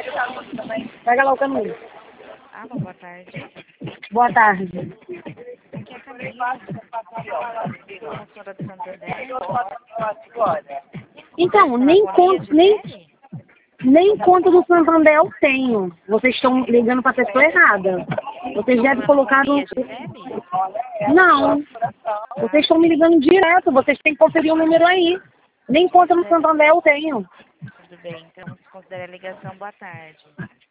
Pega lá o caminho. Alô, boa tarde. Boa tarde. Aqui é a Camila, promotora do Santander. Então, nem conta do Santander eu tenho. Vocês estão ligando para a pessoa errada. Vocês devem colocar no... Não. Vocês estão me ligando direto. Vocês têm que conferir o número aí. Nem conta no Santander eu tenho. Tudo bem, então considere a ligação. Boa tarde.